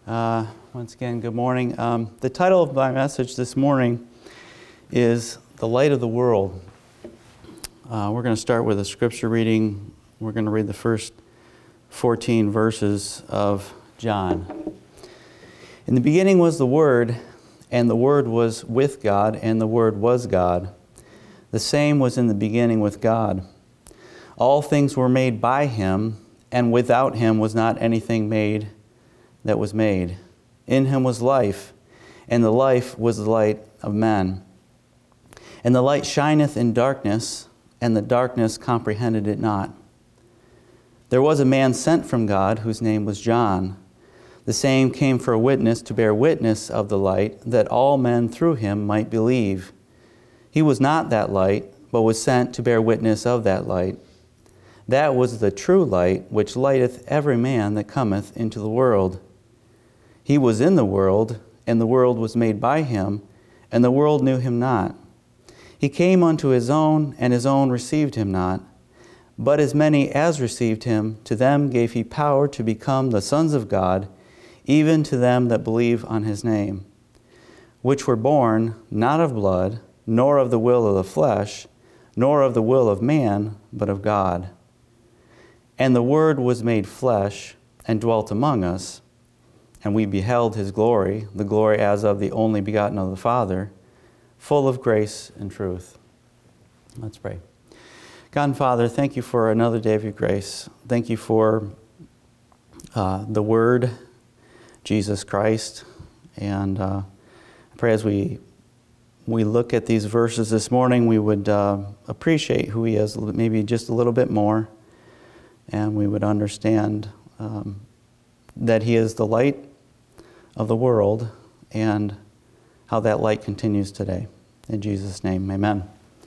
Once again, good morning. The title of my message this morning is The Light of the World. We're going to start with a scripture reading. We're going to read the first 14 verses of John. In the beginning was the Word, and the Word was with God, and the Word was God. The same was in the beginning with God. All things were made by Him, and without Him was not anything made that was made. In Him was life, and the life was the light of men. And the light shineth in darkness, and the darkness comprehended it not. There was a man sent from God, whose name was John. The same came for a witness, to bear witness of the light, that all men through him might believe. He was not that light, but was sent to bear witness of that light. That was the true light, which lighteth every man that cometh into the world. He was in the world, and the world was made by him, and the world knew him not. He came unto his own, and his own received him not. But as many as received him, to them gave he power to become the sons of God, even to them that believe on his name, which were born not of blood, nor of the will of the flesh, nor of the will of man, but of God. And the Word was made flesh, and dwelt among us, and we beheld his glory, the glory as of the only begotten of the Father, full of grace and truth. Let's pray. God and Father, thank you for another day of your grace. Thank you for the Word, Jesus Christ. And I pray as we look at these verses this morning, we would appreciate who he is maybe just a little bit more. And we would understand that he is the light of the world, and how that light continues today. In Jesus' name, amen.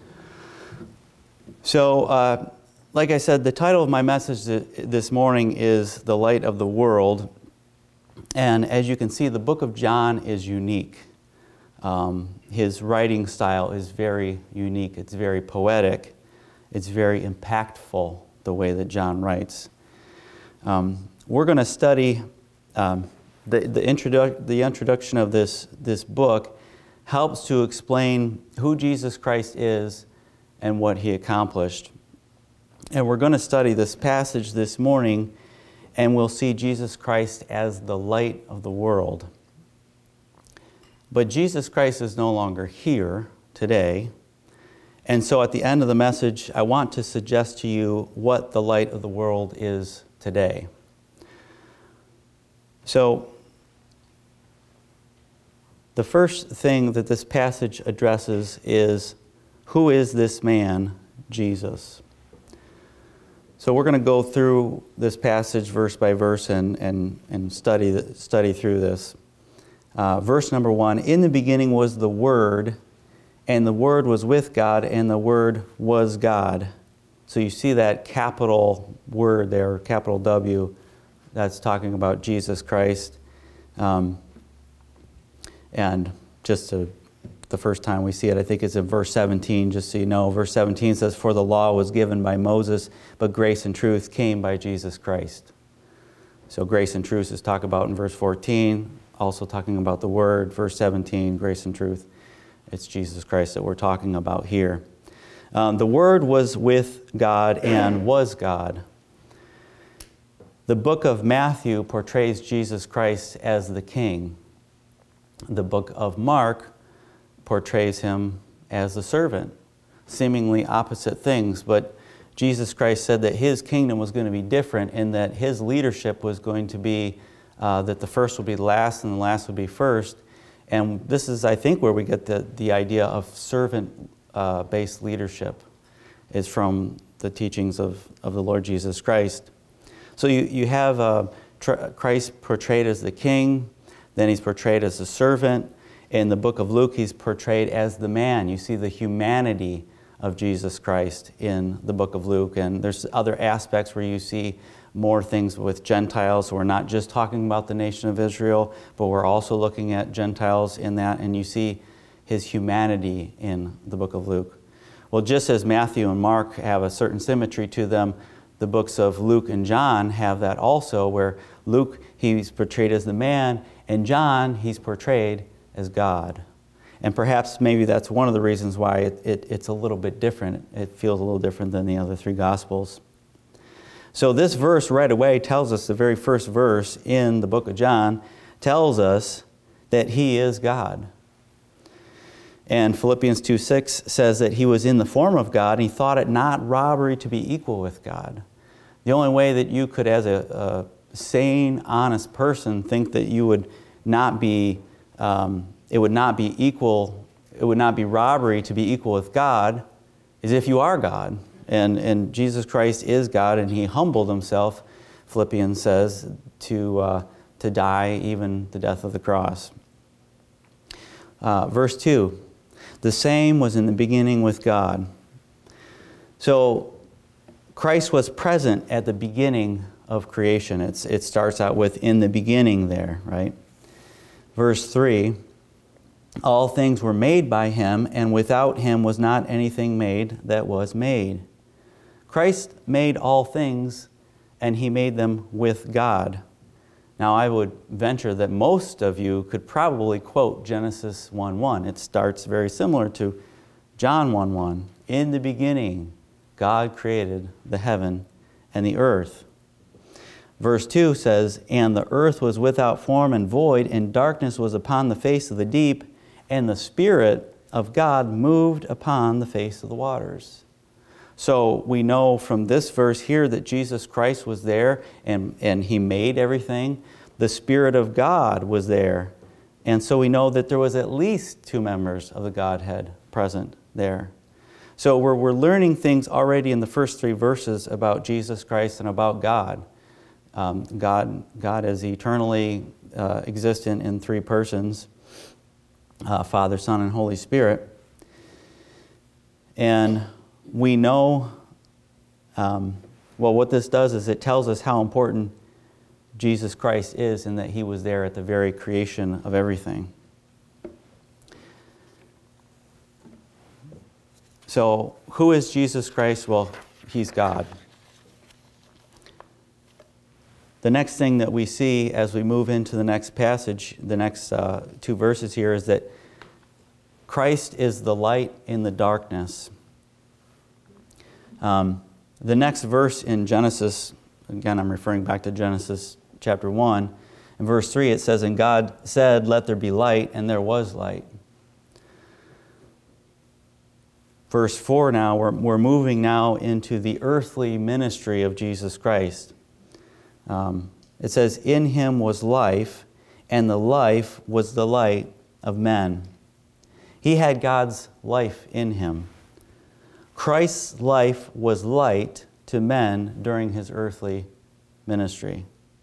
So, like I said, the title of my message this morning is The Light of the World. And as you can see, the book of John is unique. His writing style is very unique. It's very poetic. It's very impactful, the way that John writes. We're going to study the introduction of this book helps to explain who Jesus Christ is and what he accomplished. And we're going to study this passage this morning, and we'll see Jesus Christ as the light of the world. But Jesus Christ is no longer here today. And so at the end of the message, I want to suggest to you what the light of the world is today. So, the first thing that this passage addresses is, who is this man, Jesus? So we're going to go through this passage verse by verse and study through this. Verse number 1, in the beginning was the Word, and the Word was with God, and the Word was God. So you see that capital word there, capital W, that's talking about Jesus Christ. And just the first time we see it, I think it's in verse 17, just so you know. Verse 17 says, for the law was given by Moses, but grace and truth came by Jesus Christ. So grace and truth is talked about in verse 14, also talking about the Word. Verse 17, grace and truth. It's Jesus Christ that we're talking about here. The Word was with God and was God. The book of Matthew portrays Jesus Christ as the King. The book of Mark portrays him as the servant. Seemingly opposite things, but Jesus Christ said that his kingdom was going to be different, and that his leadership was going to be that the first would be last and the last would be first. And this is, I think, where we get the idea of servant-based leadership, is from the teachings of the Lord Jesus Christ. So you have Christ portrayed as the king, then he's portrayed as the servant. In the book of Luke, he's portrayed as the man. You see the humanity of Jesus Christ in the book of Luke. And there's other aspects where you see more things with Gentiles. So we're not just talking about the nation of Israel, but we're also looking at Gentiles in that. And you see his humanity in the book of Luke. Well, just as Matthew and Mark have a certain symmetry to them, the books of Luke and John have that also, where Luke, he's portrayed as the man, and John, he's portrayed as God. And perhaps maybe that's one of the reasons why it's a little bit different. It feels a little different than the other three Gospels. So this verse right away tells us, the very first verse in the book of John, tells us that He is God. And Philippians 2:6 says that He was in the form of God, and He thought it not robbery to be equal with God. The only way that you could, as a sane, honest person, think that you would not be, it would not be equal, it would not be robbery to be equal with God, is if you are God. And Jesus Christ is God, and He humbled Himself, Philippians says, to die, even the death of the cross. Verse 2, the same was in the beginning with God. So Christ was present at the beginning of creation. It starts out with in the beginning there, right? Verse 3, all things were made by Him, and without Him was not anything made that was made. Christ made all things, and He made them with God. Now, I would venture that most of you could probably quote Genesis 1:1. It starts very similar to John 1:1. In the beginning, God created the heaven and the earth. Verse 2 says, and the earth was without form and void, and darkness was upon the face of the deep, and the Spirit of God moved upon the face of the waters. So we know from this verse here that Jesus Christ was there, and He made everything. The Spirit of God was there. And so we know that there was at least two members of the Godhead present there. So we're learning things already in the first three verses about Jesus Christ and about God. God is eternally existent in three persons, Father, Son, and Holy Spirit. And we know, what this does is it tells us how important Jesus Christ is, and that He was there at the very creation of everything. So, who is Jesus Christ? Well, He's God. The next thing that we see as we move into the next passage, the next two verses here, is that Christ is the light in the darkness. The next verse in Genesis, again I'm referring back to Genesis chapter 1, in verse 3 it says, and God said, let there be light, and there was light. Verse 4 now, we're moving now into the earthly ministry of Jesus Christ. It says, in Him was life, and the life was the light of men. He had God's life in Him. Christ's life was light to men during His earthly ministry.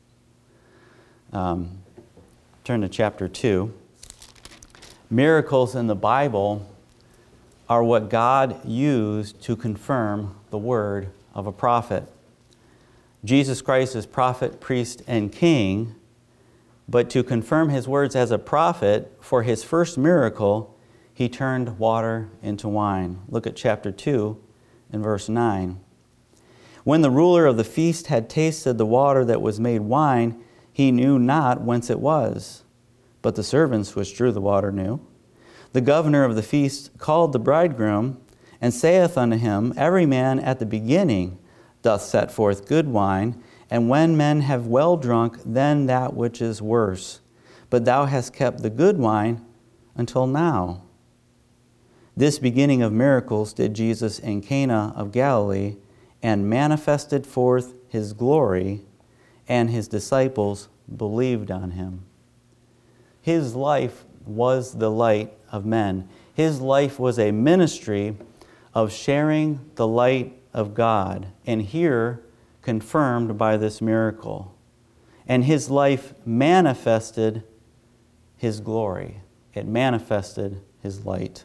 Turn to chapter 2. Miracles in the Bible are what God used to confirm the word of a prophet. Jesus Christ is prophet, priest, and king, but to confirm His words as a prophet, for His first miracle, He turned water into wine. Look at chapter 2 and verse 9. When the ruler of the feast had tasted the water that was made wine, he knew not whence it was, but the servants which drew the water knew. The governor of the feast called the bridegroom, and saith unto him, every man at the beginning doth set forth good wine, and when men have well drunk, then that which is worse. But thou hast kept the good wine until now. This beginning of miracles did Jesus in Cana of Galilee, and manifested forth His glory, and His disciples believed on Him. His life was the light of men. His life was a ministry of sharing the light of God, and here confirmed by this miracle. And His life manifested His glory. It manifested His light.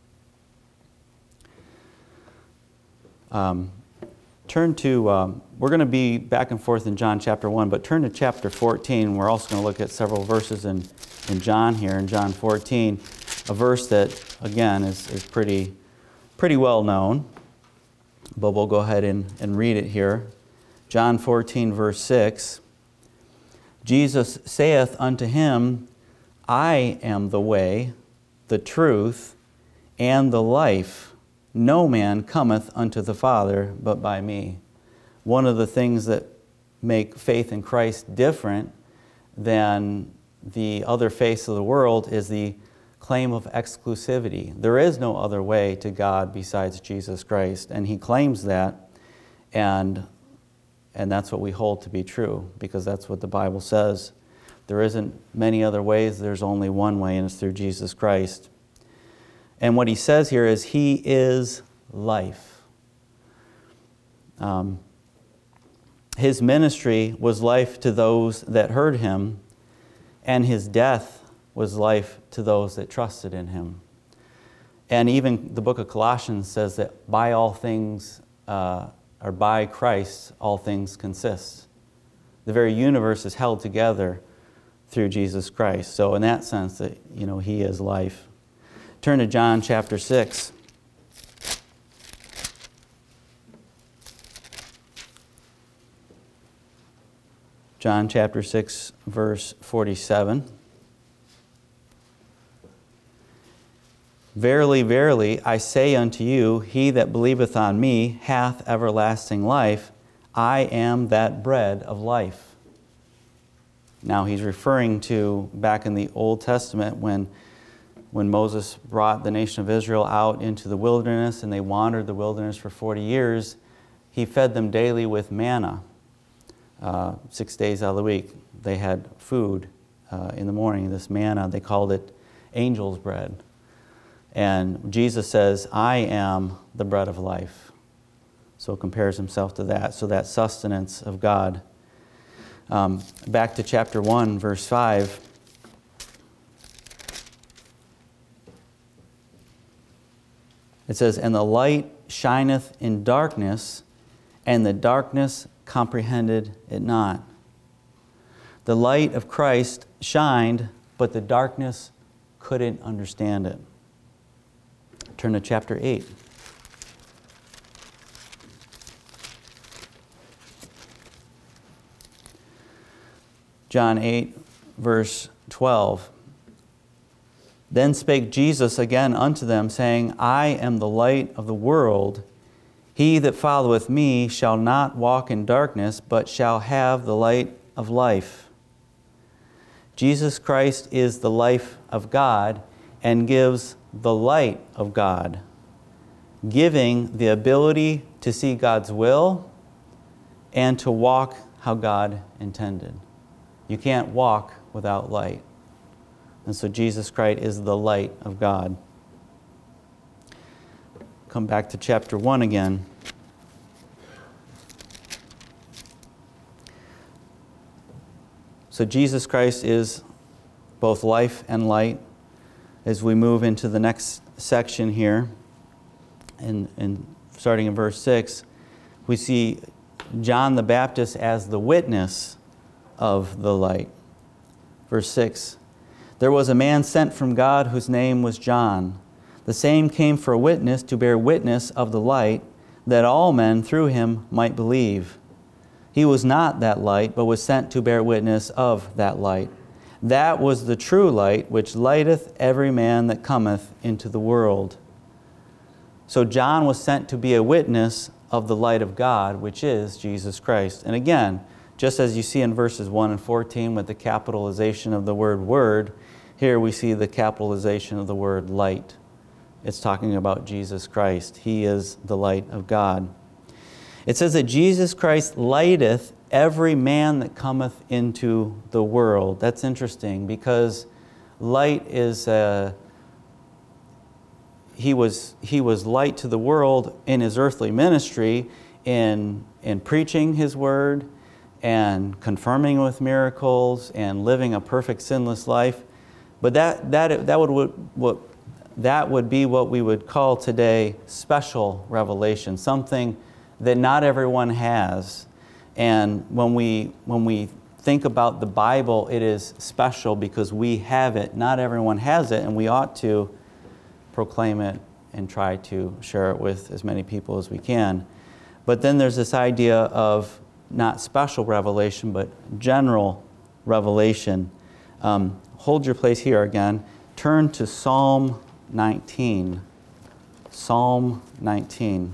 Turn to, we're going to be back and forth in John chapter 1, but turn to chapter 14. We're also going to look at several verses in John here, in John 14, a verse that, again, is pretty well known, but we'll go ahead and read it here. John 14, verse 6, Jesus saith unto him, I am the way, the truth, and the life. No man cometh unto the Father but by me. One of the things that make faith in Christ different than the other faiths of the world is the claim of exclusivity. There is no other way to God besides Jesus Christ, and he claims that, and that's what we hold to be true, because that's what the Bible says. There isn't many other ways, there's only one way, and it's through Jesus Christ. And what he says here is, he is life. His ministry was life to those that heard him, and his death was life to those that trusted in him. And even the book of Colossians says that by all things, or by Christ, all things consist. The very universe is held together through Jesus Christ. So in that sense, that he is life. Turn to John chapter 6. John chapter 6, verse 47. Verily, verily, I say unto you, he that believeth on me hath everlasting life. I am that bread of life. Now he's referring to back in the Old Testament when Moses brought the nation of Israel out into the wilderness and they wandered the wilderness for 40 years, he fed them daily with manna. 6 days out of the week, they had food in the morning, this manna. They called it angel's bread. And Jesus says, I am the bread of life. So compares himself to that. So that sustenance of God. Back to chapter 1, verse 5. It says, and the light shineth in darkness, and the darkness comprehended it not. The light of Christ shined, but the darkness couldn't understand it. Turn to chapter 8. John 8, verse 12. Then spake Jesus again unto them, saying, I am the light of the world. He that followeth me shall not walk in darkness, but shall have the light of life. Jesus Christ is the life of God and gives the light of God, giving the ability to see God's will and to walk how God intended. You can't walk without light. And so Jesus Christ is the light of God. Come back to chapter 1 again. So Jesus Christ is both life and light. As we move into the next section here, and starting in verse 6, we see John the Baptist as the witness of the light. Verse 6, there was a man sent from God whose name was John. The same came for a witness to bear witness of the light, that all men through him might believe. He was not that light, but was sent to bear witness of that light. That was the true light, which lighteth every man that cometh into the world. So John was sent to be a witness of the light of God, which is Jesus Christ. And again, just as you see in verses 1 and 14 with the capitalization of the word word, here we see the capitalization of the word light. It's talking about Jesus Christ. He is the light of God. It says that Jesus Christ lighteth every man that cometh into the world. That's interesting because light is, he was light to the world in his earthly ministry, in preaching his word and confirming with miracles and living a perfect sinless life. But that would be what we would call today special revelation, something that not everyone has. And when we think about the Bible, it is special because we have it. Not everyone has it, and we ought to proclaim it and try to share it with as many people as we can. But then there's this idea of not special revelation, but general revelation. Hold your place here again. Turn to Psalm 19. Psalm 19.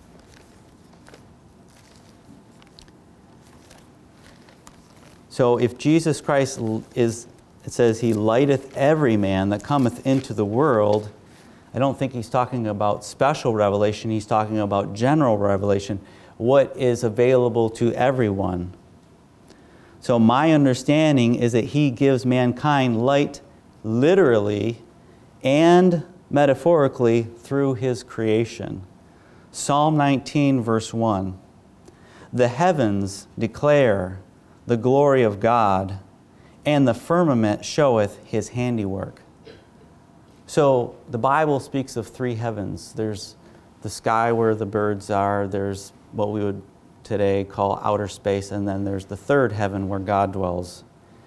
So if Jesus Christ is, it says, He lighteth every man that cometh into the world, I don't think He's talking about special revelation. He's talking about general revelation, what is available to everyone. So my understanding is that He gives mankind light literally and metaphorically through His creation. Psalm 19, verse 1. The heavens declare the glory of God, and the firmament showeth His handiwork. So the Bible speaks of three heavens. There's the sky where the birds are, there's what we would today call outer space, and then there's the third heaven where God dwells.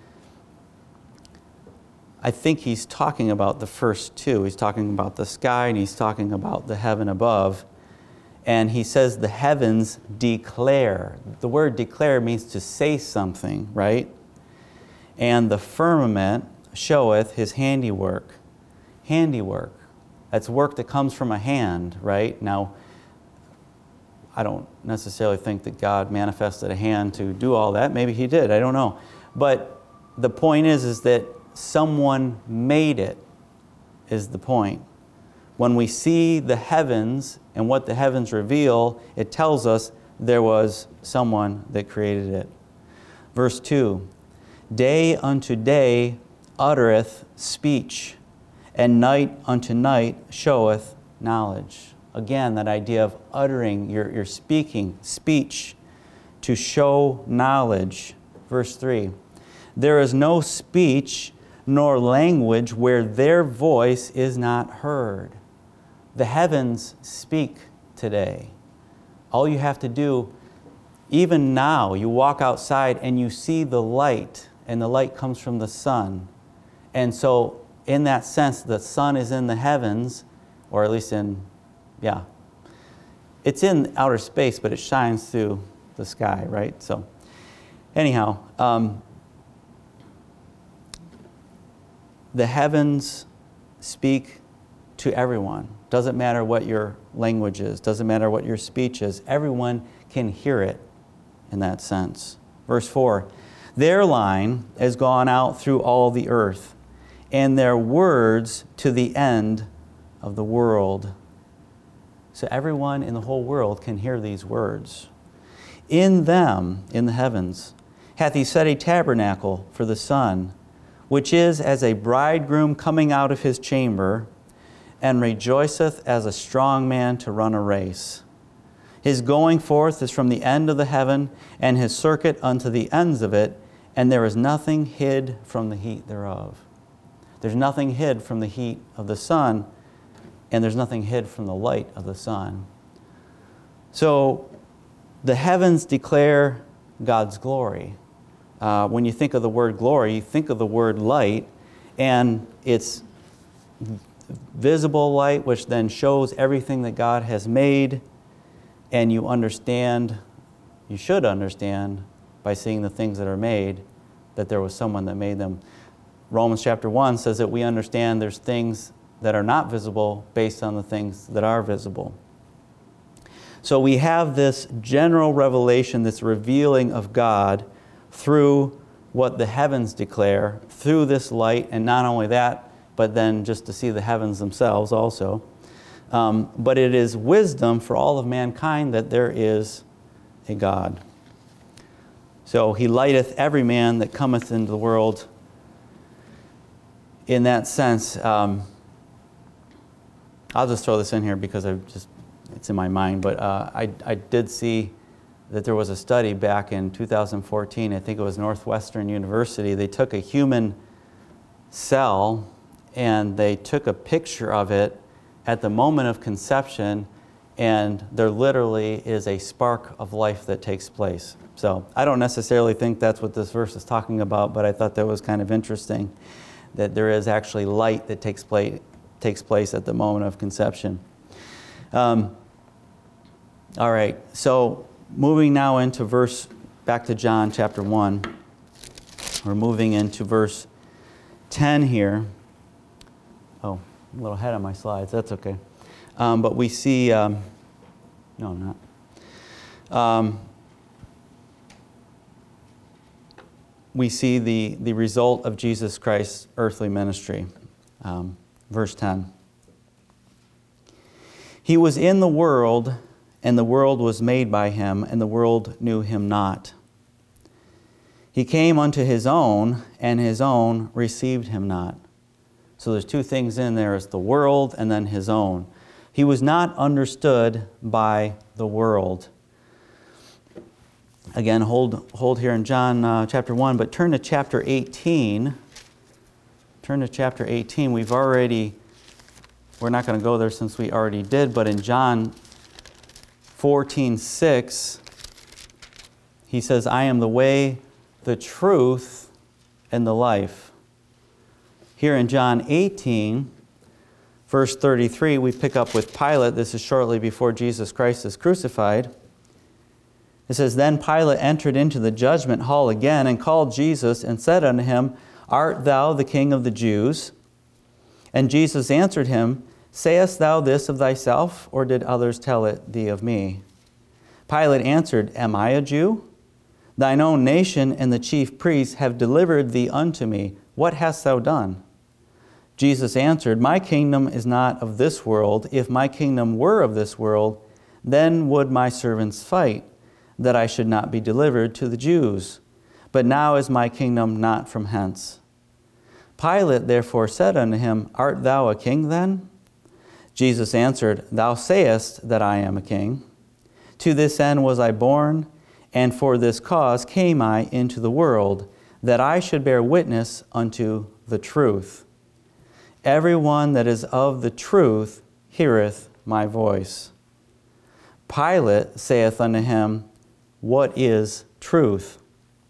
I think he's talking about the first two. He's talking about the sky and he's talking about the heaven above. And he says the heavens declare. The word declare means to say something, right? And the firmament showeth His handiwork. Handiwork. That's work that comes from a hand, right? Now, I don't necessarily think that God manifested a hand to do all that. Maybe He did. I don't know. But the point is that someone made it, is the point. When we see the heavens and what the heavens reveal, it tells us there was someone that created it. Verse 2, day unto day uttereth speech, and night unto night showeth knowledge. Again, that idea of uttering, you're speaking, speech, to show knowledge. Verse 3, there is no speech nor language where their voice is not heard. The heavens speak today. All you have to do, even now, you walk outside and you see the light, and the light comes from the sun. And so, in that sense, the sun is in the heavens, or at least it's in outer space, but it shines through the sky, right? So, anyhow, the heavens speak to everyone. Doesn't matter what your language is, doesn't matter what your speech is. Everyone can hear it in that sense. Verse 4, their line has gone out through all the earth, and their words to the end of the world. So everyone in the whole world can hear these words. In them, in the heavens, hath He set a tabernacle for the sun, which is as a bridegroom coming out of his chamber, and rejoiceth as a strong man to run a race. His going forth is from the end of the heaven, and His circuit unto the ends of it, and there is nothing hid from the heat thereof. There's nothing hid from the heat of the sun, and there's nothing hid from the light of the sun. So the heavens declare God's glory. When you think of the word glory, you think of the word light, and it's visible light, which then shows everything that God has made, and you should understand by seeing the things that are made, that there was someone that made them. Romans chapter 1 says that we understand there's things that are not visible based on the things that are visible. So we have this general revelation, this revealing of God through what the heavens declare, through this light, and not only that, but then just to see the heavens themselves also. But it is wisdom for all of mankind that there is a God. So He lighteth every man that cometh into the world. In that sense, I'll just throw this in here because it's in my mind, but I did see that there was a study back in 2014, I think it was Northwestern University. They took a human cell and they took a picture of it at the moment of conception, and there literally is a spark of life that takes place. So I don't necessarily think that's what this verse is talking about, but I thought that was kind of interesting, that there is actually light that takes place at the moment of conception. All right, so moving now into verse back to John chapter 1. We're moving into verse 10 here. Oh, I'm a little ahead on my slides. That's okay. But we see... no, I'm not. We see the result of Jesus Christ's earthly ministry. Verse 10. He was in the world, and the world was made by him, and the world knew him not. He came unto his own, and his own received him not. So there's two things in there. It's the world and then his own. He was not understood by the world. Again, hold here in John chapter 1, but turn to chapter 18. Turn to chapter 18. We're not going to go there since we already did, but in John 14:6, he says, I am the way, the truth, and the life. Here in John 18, verse 33, we pick up with Pilate. This is shortly before Jesus Christ is crucified. It says, Then Pilate entered into the judgment hall again and called Jesus and said unto him, Art thou the King of the Jews? And Jesus answered him, Sayest thou this of thyself, or did others tell it thee of me? Pilate answered, Am I a Jew? Thine own nation and the chief priests have delivered thee unto me. What hast thou done? Jesus answered, My kingdom is not of this world. If my kingdom were of this world, then would my servants fight, that I should not be delivered to the Jews. But now is my kingdom not from hence. Pilate therefore said unto him, Art thou a king then? Jesus answered, Thou sayest that I am a king. To this end was I born, and for this cause came I into the world, that I should bear witness unto the truth. Every one that is of the truth heareth my voice. Pilate saith unto him, What is truth?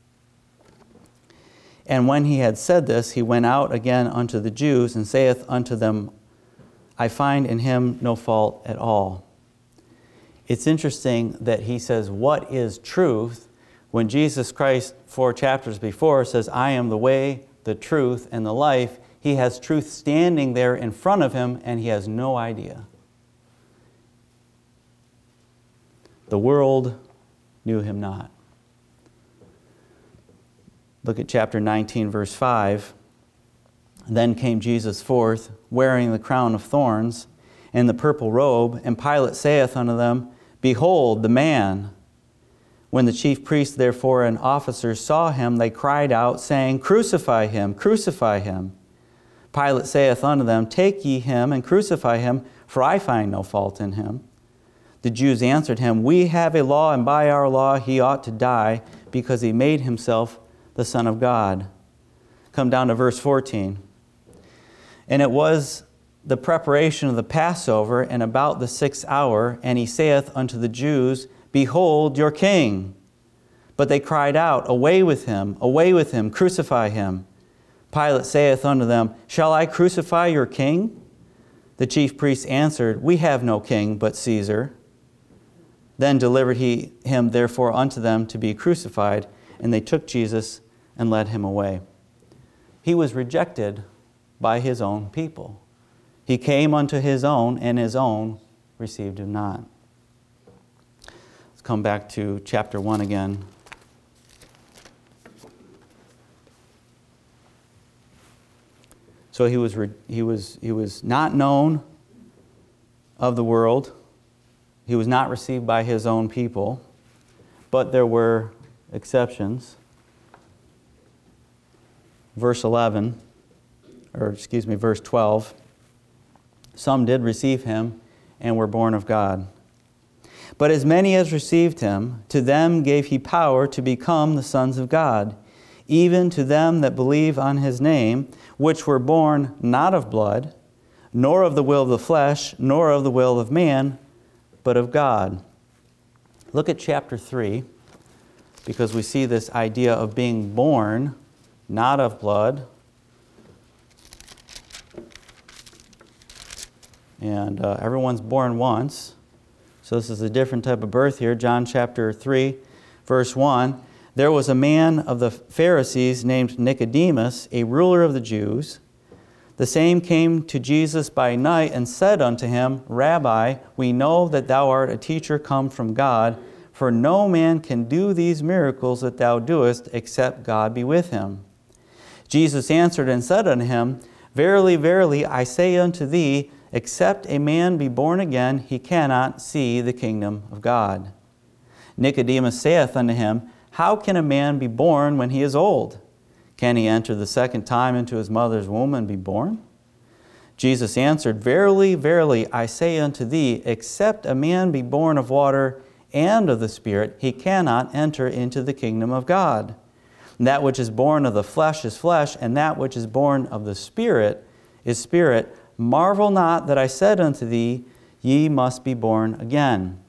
And when he had said this, he went out again unto the Jews, and saith unto them, I find in him no fault at all. It's interesting that he says, What is truth? When Jesus Christ, 4 chapters before, says, I am the way, the truth, and the life. He has truth standing there in front of him, and he has no idea. The world knew him not. Look at chapter 19, verse 5. Then came Jesus forth, wearing the crown of thorns and the purple robe, and Pilate saith unto them, Behold the man. When the chief priests therefore and officers saw him, they cried out, saying, Crucify him, crucify him. Pilate saith unto them, Take ye him and crucify him, for I find no fault in him. The Jews answered him, We have a law, and by our law he ought to die, because he made himself the Son of God. Come down to verse 14. And it was the preparation of the Passover, and about the 6th hour, and he saith unto the Jews, Behold your king. But they cried out, away with him, crucify him. Pilate saith unto them, Shall I crucify your king? The chief priests answered, We have no king but Caesar. Then delivered he him therefore unto them to be crucified, and they took Jesus and led him away. He was rejected by his own people. He came unto his own, and his own received him not. Let's come back to chapter 1 again. So he was not known of the world. He was not received by his own people, but there were exceptions. Verse 12. Some did receive him and were born of God. But as many as received him, to them gave he power to become the sons of God, even to them that believe on his name, which were born not of blood, nor of the will of the flesh, nor of the will of man, but of God. Look at chapter 3, because we see this idea of being born not of blood. And everyone's born once. So this is a different type of birth here. John chapter 3, verse 1. There was a man of the Pharisees named Nicodemus, a ruler of the Jews. The same came to Jesus by night and said unto him, Rabbi, we know that thou art a teacher come from God, for no man can do these miracles that thou doest, except God be with him. Jesus answered and said unto him, Verily, verily, I say unto thee, except a man be born again, he cannot see the kingdom of God. Nicodemus saith unto him, How can a man be born when he is old? Can he enter the second time into his mother's womb and be born? Jesus answered, Verily, verily, I say unto thee, except a man be born of water and of the Spirit, he cannot enter into the kingdom of God. And that which is born of the flesh is flesh, and that which is born of the Spirit is spirit. Marvel not that I said unto thee, Ye must be born again.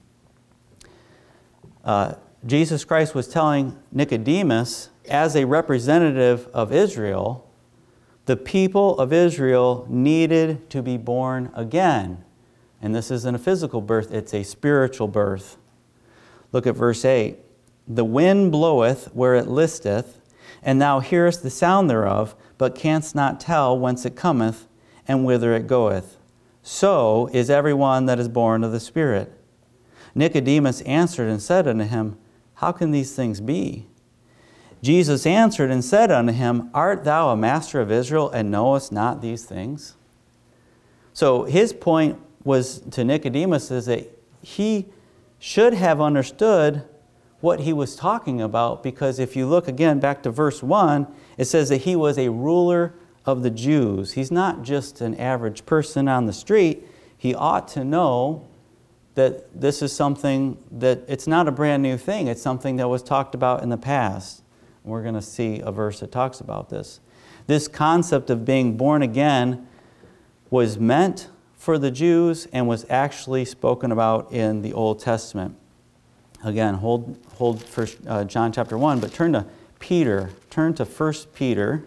Jesus Christ was telling Nicodemus, as a representative of Israel, the people of Israel needed to be born again. And this isn't a physical birth, it's a spiritual birth. Look at verse 8. The wind bloweth where it listeth, and thou hearest the sound thereof, but canst not tell whence it cometh, and whither it goeth. So is every one that is born of the Spirit. Nicodemus answered and said unto him, How can these things be? Jesus answered and said unto him, Art thou a master of Israel, and knowest not these things? So his point was to Nicodemus is that he should have understood what he was talking about, because if you look again back to verse 1, it says that he was a ruler of the Jews. He's not just an average person on the street. He ought to know that this is something that it's not a brand new thing. It's something that was talked about in the past. We're going to see a verse that talks about this. This concept of being born again was meant for the Jews and was actually spoken about in the Old Testament. Again, hold first John chapter 1, but turn to Peter. Turn to 1 Peter.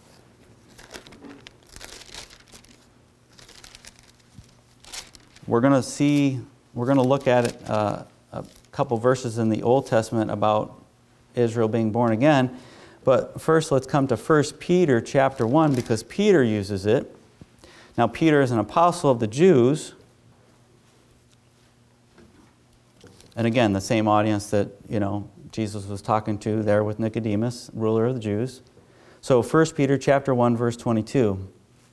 We're going to look at it, a couple verses in the Old Testament about Israel being born again. But first, let's come to 1 Peter chapter 1, because Peter uses it. Now, Peter is an apostle of the Jews. And again, the same audience that, Jesus was talking to there with Nicodemus, ruler of the Jews. So 1 Peter chapter 1, verse 22.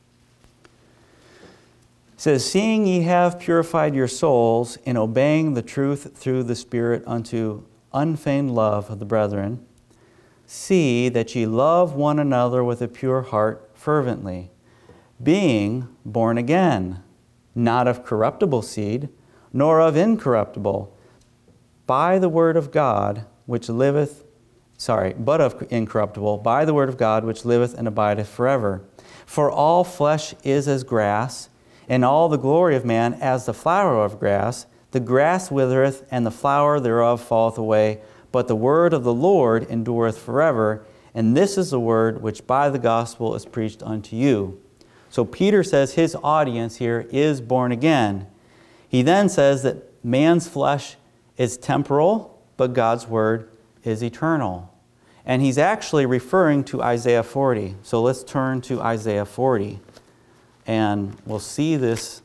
It says, Seeing ye have purified your souls in obeying the truth through the Spirit unto unfeigned love of the brethren, see that ye love one another with a pure heart fervently, being born again, not of corruptible seed, nor of incorruptible, by the word of God which liveth, but of incorruptible, by the word of God which liveth and abideth forever. For all flesh is as grass, and all the glory of man as the flower of grass. The grass withereth, and the flower thereof falleth away, but the word of the Lord endureth forever. And this is the word which by the gospel is preached unto you. So Peter says his audience here is born again. He then says that man's flesh is temporal, but God's word is eternal. And he's actually referring to Isaiah 40. So let's turn to Isaiah 40. And we'll see this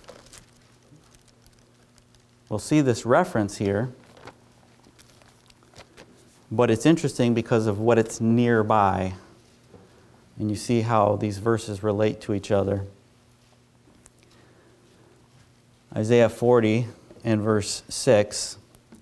reference here. But it's interesting because of what it's nearby. And you see how these verses relate to each other. Isaiah 40 and verse 6.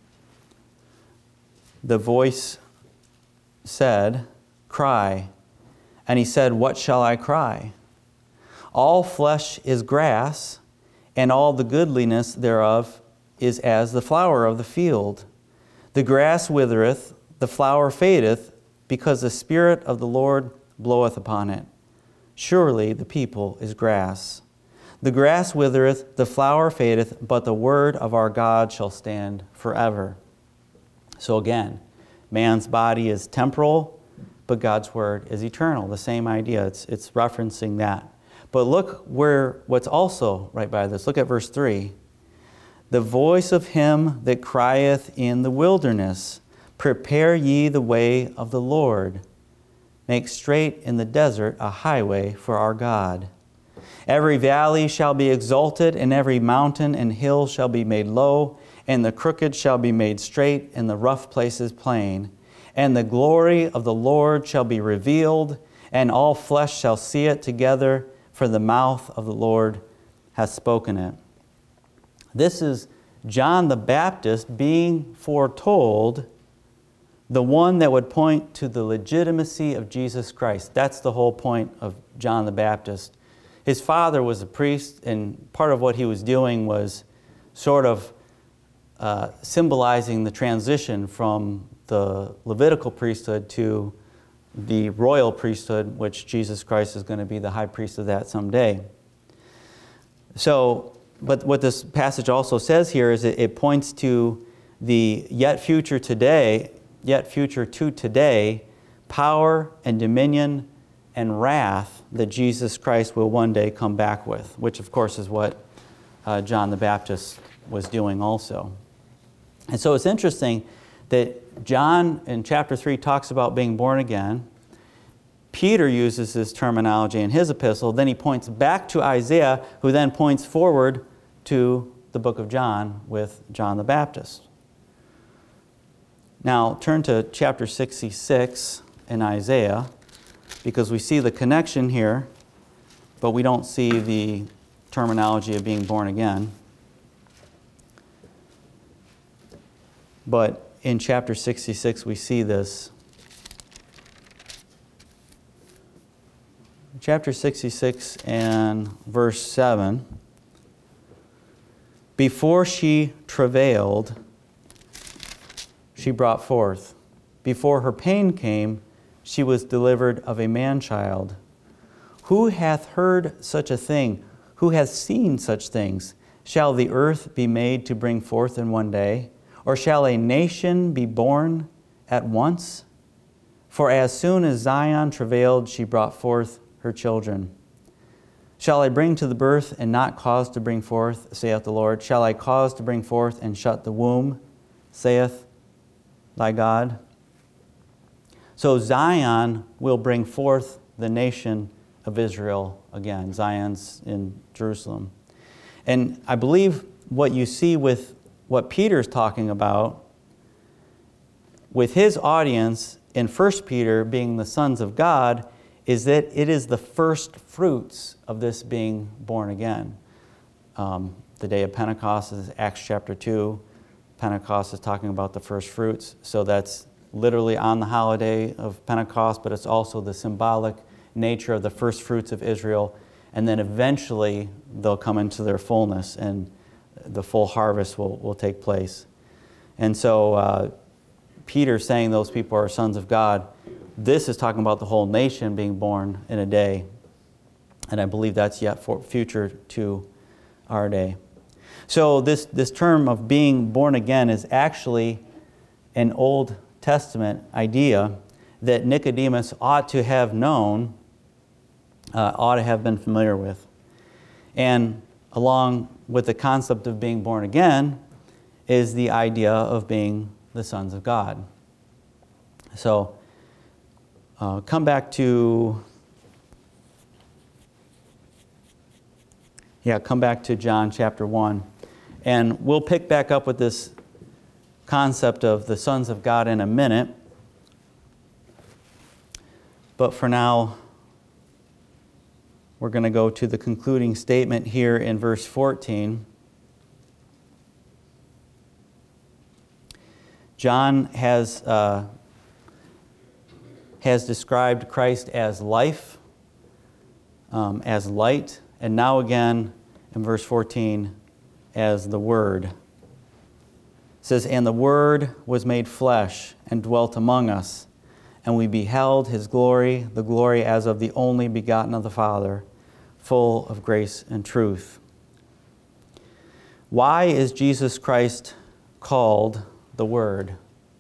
The voice said, Cry. And he said, What shall I cry? All flesh is grass, and all the goodliness thereof is as the flower of the field. The grass withereth, the flower fadeth, because the Spirit of the Lord bloweth upon it. Surely the people is grass. The grass withereth, the flower fadeth, but the word of our God shall stand forever. So again, man's body is temporal, but God's word is eternal. The same idea. It's referencing that. But look what's also right by this. Look at verse 3. The voice of him that crieth in the wilderness, Prepare ye the way of the Lord. Make straight in the desert a highway for our God. Every valley shall be exalted, and every mountain and hill shall be made low, and the crooked shall be made straight, and the rough places plain. And the glory of the Lord shall be revealed, and all flesh shall see it together, for the mouth of the Lord hath spoken it. This is John the Baptist being foretold, the one that would point to the legitimacy of Jesus Christ. That's the whole point of John the Baptist. His father was a priest, and part of what he was doing was sort of symbolizing the transition from the Levitical priesthood to the royal priesthood, which Jesus Christ is going to be the high priest of that someday. So, but what this passage also says here is it points to the yet future to today, power and dominion and wrath that Jesus Christ will one day come back with, which of course is what John the Baptist was doing also. And so it's interesting that John in chapter 3 talks about being born again. Peter uses this terminology in his epistle. Then he points back to Isaiah, who then points forward to the book of John with John the Baptist. Now turn to chapter 66 in Isaiah, because we see the connection here, but we don't see the terminology of being born again. But in chapter 66 we see this. Chapter 66 and verse 7. Before she travailed, she brought forth. Before her pain came, she was delivered of a man-child. Who hath heard such a thing? Who hath seen such things? Shall the earth be made to bring forth in one day? Or shall a nation be born at once? For as soon as Zion travailed, she brought forth her children. Shall I bring to the birth and not cause to bring forth, saith the Lord? Shall I cause to bring forth and shut the womb, saith thy God? So Zion will bring forth the nation of Israel again. Zion's in Jerusalem. And I believe what you see with what Peter's talking about, with his audience in 1 Peter being the sons of God, is that it is the first fruits of this being born again. The day of Pentecost is Acts chapter 2. Pentecost is talking about the first fruits. So that's literally on the holiday of Pentecost, but it's also the symbolic nature of the first fruits of Israel. And then eventually they'll come into their fullness and the full harvest will take place. And so Peter saying those people are sons of God, this is talking about the whole nation being born in a day. And I believe that's yet for future to our day. So this term of being born again is actually an Old Testament idea that Nicodemus ought to have known, ought to have been familiar with. And along with the concept of being born again is the idea of being the sons of God. So come back to John chapter 1. And we'll pick back up with this concept of the sons of God in a minute. But for now, we're going to go to the concluding statement here in verse 14. John has described Christ as life, as light, and now again in verse 14 as the Word. It says, "And the Word was made flesh and dwelt among us, and we beheld His glory, the glory as of the only begotten of the Father, full of grace and truth." Why is Jesus Christ called the Word?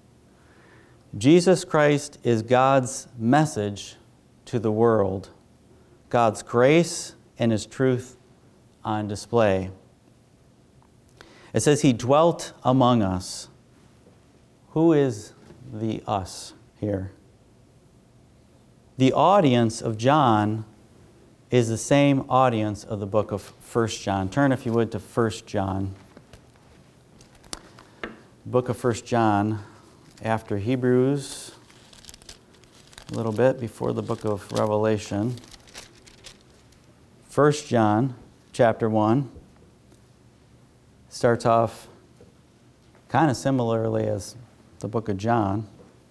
Jesus Christ is God's message to the world, God's grace and His truth on display. It says He dwelt among us. Who is the us here. The audience of John is the same audience of the book of 1 John. Turn, if you would, to 1 John. The book of 1 John, after Hebrews, a little bit before the book of Revelation. 1 John, chapter 1, starts off kind of similarly as the book of John.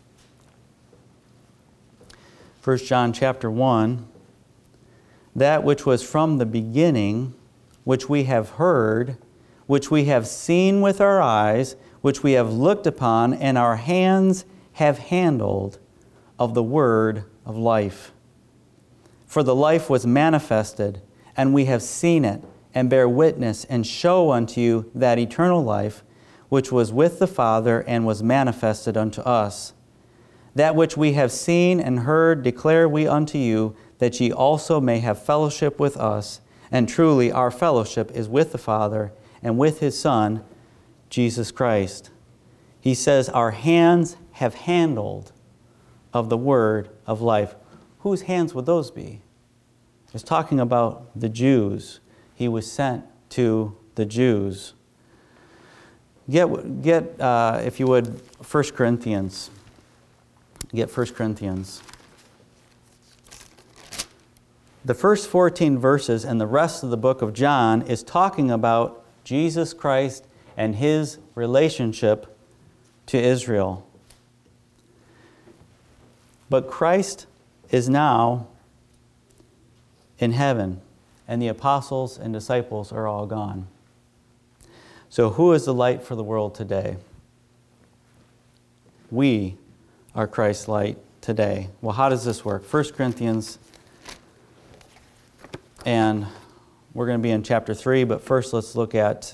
1 John chapter 1, that which was from the beginning, which we have heard, which we have seen with our eyes, which we have looked upon, and our hands have handled of the word of life. For the life was manifested, and we have seen it, and bear witness, and show unto you that eternal life, which was with the Father, and was manifested unto us. That which we have seen and heard declare we unto you, that ye also may have fellowship with us. And truly our fellowship is with the Father and with His Son, Jesus Christ. He says, our hands have handled of the word of life. Whose hands would those be? It's talking about the Jews. He was sent to the Jews. Get if you would, 1 Corinthians. Get 1 Corinthians. The first 14 verses and the rest of the book of John is talking about Jesus Christ and His relationship to Israel. But Christ is now in heaven, and the apostles and disciples are all gone. So who is the light for the world today? We are Christ's light today. Well, how does this work? 1 Corinthians, and we're going to be in chapter 3, but first let's look at,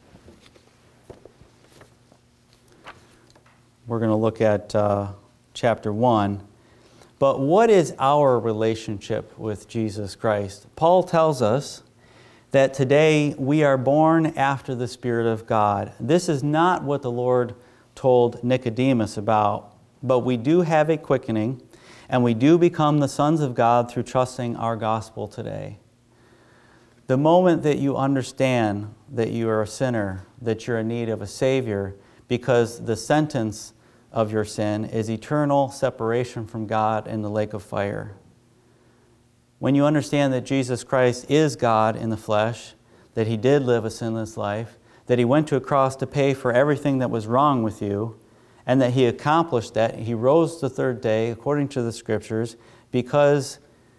chapter 1. But what is our relationship with Jesus Christ? Paul tells us that today we are born after the Spirit of God. This is not what the Lord told Nicodemus about, but we do have a quickening, and we do become the sons of God through trusting our gospel today. The moment that you understand that you are a sinner, that you're in need of a Savior, because the sentence of your sin is eternal separation from God in the lake of fire. When you understand that Jesus Christ is God in the flesh, that He did live a sinless life, that He went to a cross to pay for everything that was wrong with you, and that He accomplished that, He rose the third day according to the Scriptures because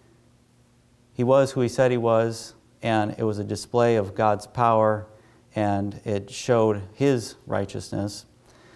He was who He said He was, and it was a display of God's power, and it showed His righteousness.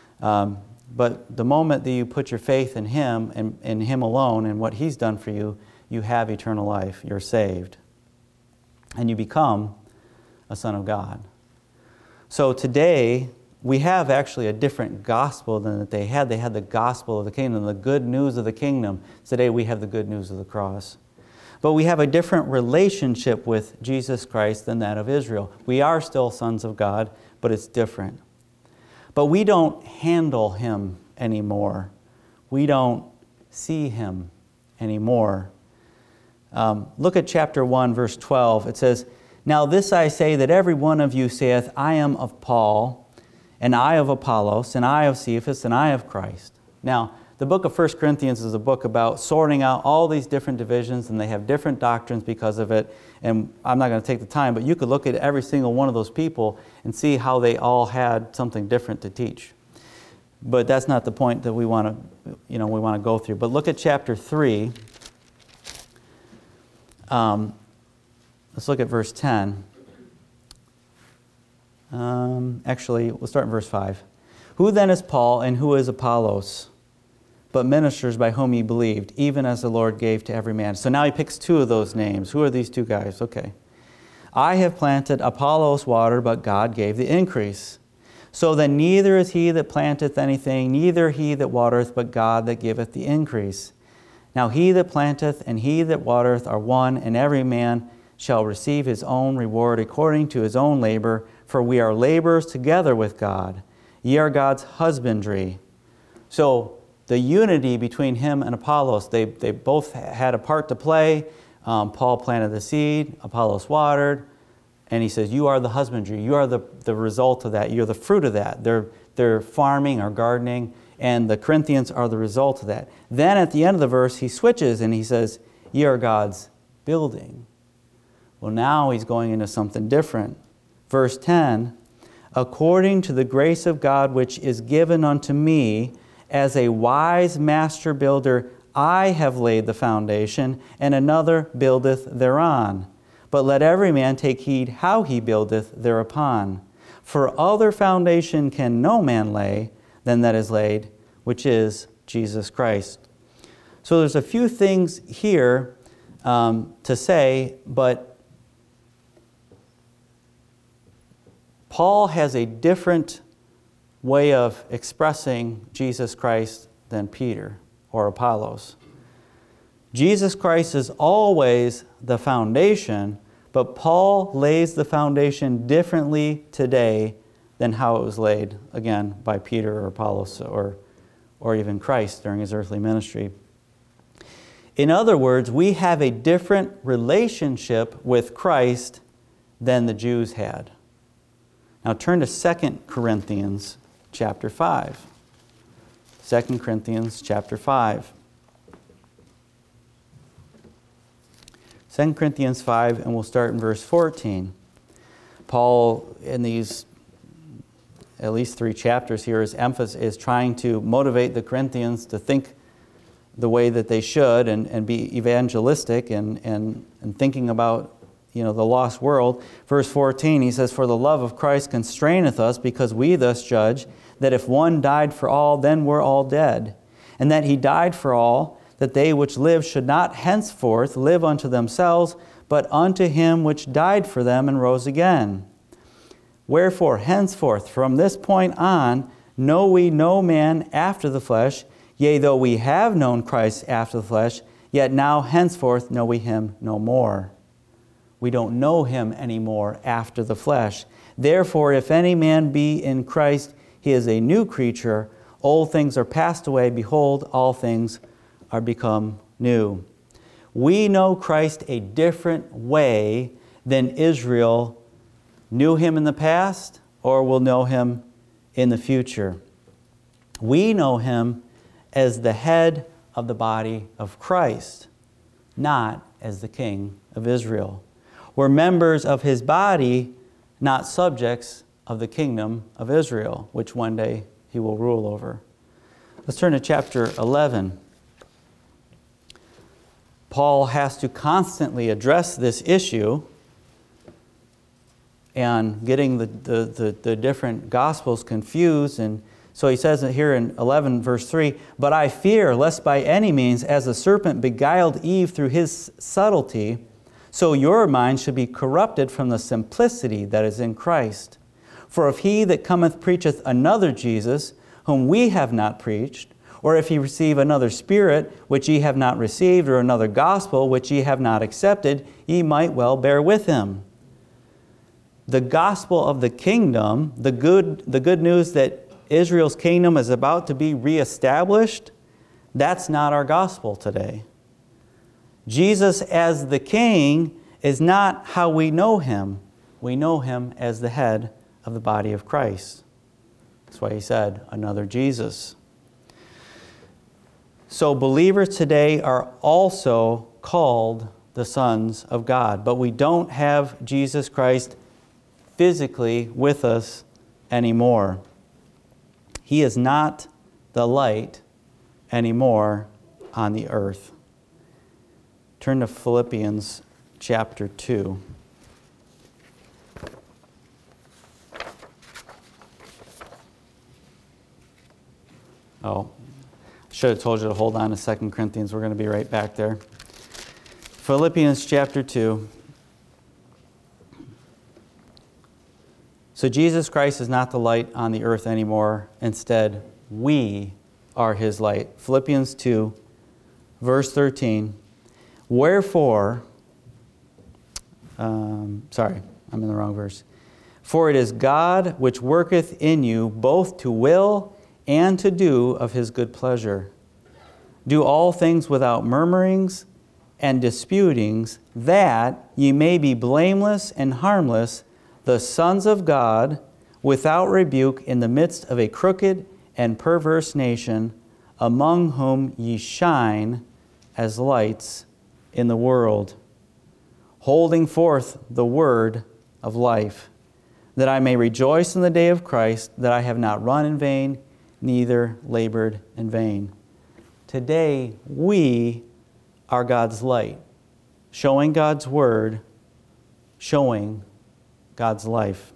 But the moment that you put your faith in Him and in Him alone and what He's done for you, you have eternal life. You're saved. And you become a son of God. So today, we have actually a different gospel than that they had. They had the gospel of the kingdom, the good news of the kingdom. Today we have the good news of the cross. But we have a different relationship with Jesus Christ than that of Israel. We are still sons of God, but it's different. But we don't handle Him anymore. We don't see Him anymore. Look at chapter 1, verse 12. It says, Now this I say, that every one of you saith, I am of Paul, and I of Apollos, and I of Cephas, and I of Christ. Now, the book of 1 Corinthians is a book about sorting out all these different divisions, and they have different doctrines because of it. And I'm not going to take the time, but you could look at every single one of those people and see how they all had something different to teach. But that's not the point that we want to go through. But look at chapter 3. Let's look at verse 10. Actually, we'll start in verse 5. Who then is Paul, and who is Apollos? But ministers by whom ye believed, even as the Lord gave to every man. So now he picks two of those names. Who are these two guys? Okay. I have planted, Apollos watered, but God gave the increase. So then neither is he that planteth anything, neither he that watereth, but God that giveth the increase. Now he that planteth and he that watereth are one, and every man shall receive his own reward according to his own labor, for we are laborers together with God. Ye are God's husbandry. So the unity between him and Apollos. They both had a part to play. Paul planted the seed, Apollos watered, and he says, you are the husbandry. You are the result of that. You're the fruit of that. They're farming or gardening, and the Corinthians are the result of that. Then at the end of the verse, he switches and he says, ye are God's building. Well, now he's going into something different. Verse 10, according to the grace of God which is given unto me, as a wise master builder, I have laid the foundation, and another buildeth thereon. But let every man take heed how he buildeth thereupon. For other foundation can no man lay than that is laid, which is Jesus Christ. So there's a few things here to say, but Paul has a different way of expressing Jesus Christ than Peter or Apollos. Jesus Christ is always the foundation, but Paul lays the foundation differently today than how it was laid, again, by Peter or Apollos or even Christ during his earthly ministry. In other words, we have a different relationship with Christ than the Jews had. Now turn to 2 Corinthians chapter 5. 2 Corinthians chapter 5. 2 Corinthians 5, and we'll start in verse 14. Paul, in these at least 3 chapters here, his emphasis is trying to motivate the Corinthians to think the way that they should and be evangelistic and thinking about the lost world. Verse 14, he says, for the love of Christ constraineth us, because we thus judge that if one died for all, then we're all dead. And that he died for all, that they which live should not henceforth live unto themselves, but unto him which died for them and rose again. Wherefore, henceforth, from this point on, know we no man after the flesh. Yea, though we have known Christ after the flesh, yet now henceforth know we him no more. We don't know him anymore after the flesh. Therefore, if any man be in Christ, he is a new creature. Old things are passed away. Behold, all things are become new. We know Christ a different way than Israel knew him in the past or will know him in the future. We know him as the head of the body of Christ, not as the king of Israel. We're members of his body, not subjects of the kingdom of Israel, which one day he will rule over. Let's turn to chapter 11. Paul has to constantly address this issue and getting the different gospels confused. And so he says it here in 11 verse 3, but I fear lest by any means, as the serpent beguiled Eve through his subtlety, so your mind should be corrupted from the simplicity that is in Christ. For if he that cometh preacheth another Jesus, whom we have not preached, or if he receive another spirit, which ye have not received, or another gospel, which ye have not accepted, ye might well bear with him. The gospel of the kingdom, the good news that Israel's kingdom is about to be reestablished, that's not our gospel today. Jesus as the king is not how we know him. We know him as the head of the body of Christ. That's why he said, another Jesus. So believers today are also called the sons of God, but we don't have Jesus Christ physically with us anymore. He is not the light anymore on the earth. Turn to Philippians chapter 2. Oh, should have told you to hold on to 2 Corinthians. We're going to be right back there. Philippians chapter 2. So Jesus Christ is not the light on the earth anymore. Instead, we are his light. Philippians 2, verse 13. Wherefore, sorry, I'm in the wrong verse. For it is God which worketh in you both to will and to do of his good pleasure. Do all things without murmurings and disputings, that ye may be blameless and harmless, the sons of God, without rebuke, in the midst of a crooked and perverse nation, among whom ye shine as lights in the world, holding forth the word of life, that I may rejoice in the day of Christ, that I have not run in vain, neither labored in vain. Today, we are God's light, showing God's word, showing God's life.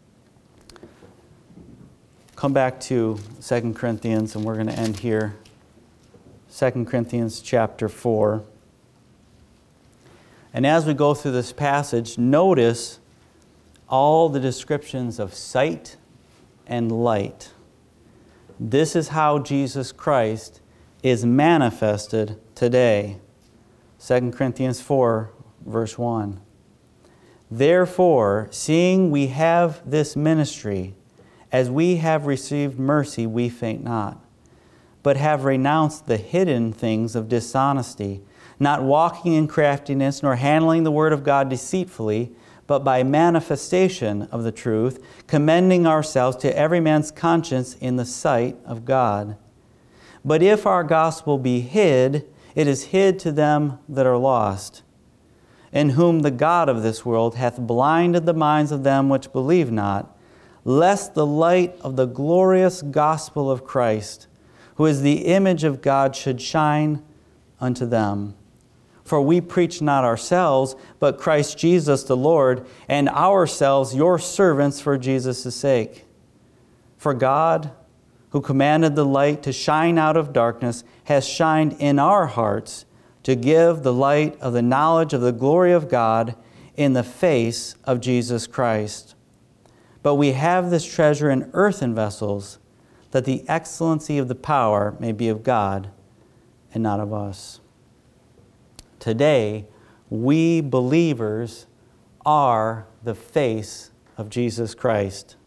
Come back to 2 Corinthians, and we're going to end here. 2 Corinthians chapter 4. And as we go through this passage, notice all the descriptions of sight and light. This is how Jesus Christ is manifested today. 2 Corinthians 4, verse 1. Therefore, seeing we have this ministry, as we have received mercy, we faint not, but have renounced the hidden things of dishonesty, not walking in craftiness, nor handling the word of God deceitfully, but by manifestation of the truth, commending ourselves to every man's conscience in the sight of God. But if our gospel be hid, it is hid to them that are lost, in whom the God of this world hath blinded the minds of them which believe not, lest the light of the glorious gospel of Christ, who is the image of God, should shine unto them. For we preach not ourselves, but Christ Jesus the Lord, and ourselves your servants for Jesus' sake. For God, who commanded the light to shine out of darkness, has shined in our hearts to give the light of the knowledge of the glory of God in the face of Jesus Christ. But we have this treasure in earthen vessels, that the excellency of the power may be of God and not of us. Today, we believers are the face of Jesus Christ.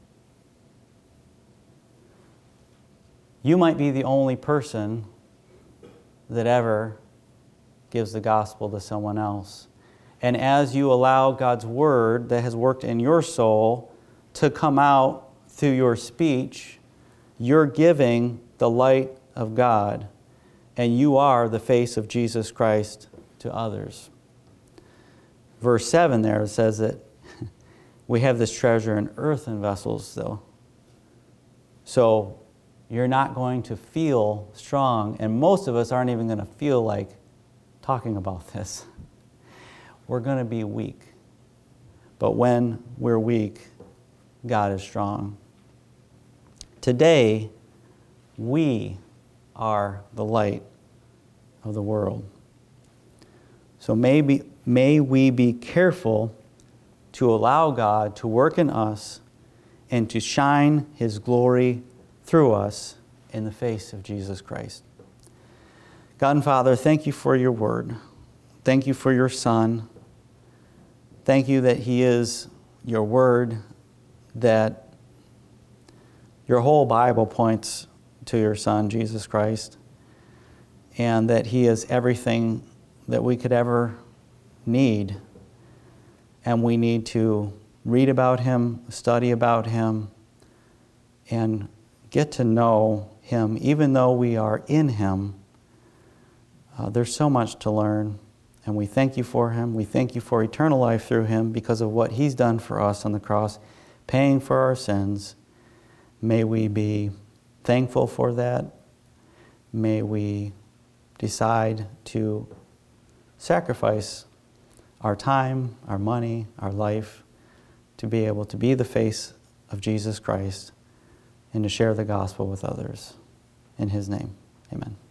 You might be the only person that ever gives the gospel to someone else. And as you allow God's word that has worked in your soul to come out through your speech, you're giving the light of God, and you are the face of Jesus Christ to others. Verse 7 there says that we have this treasure in earthen vessels, though. So you're not going to feel strong, and most of us aren't even going to feel like talking about this. We're going to be weak. But when we're weak, God is strong. Today, we are the light of the world. So may we be careful to allow God to work in us and to shine His glory through us in the face of Jesus Christ. God and Father, thank you for your word. Thank you for your Son. Thank you that He is your word, that your whole Bible points to your Son, Jesus Christ, and that He is everything that we could ever need. And we need to read about Him, study about Him, and get to know Him. Even though we are in Him, there's so much to learn. And we thank you for Him. We thank you for eternal life through Him because of what He's done for us on the cross, paying for our sins. May we be thankful for that. May we decide to sacrifice our time, our money, our life to be able to be the face of Jesus Christ and to share the gospel with others. In His name, amen.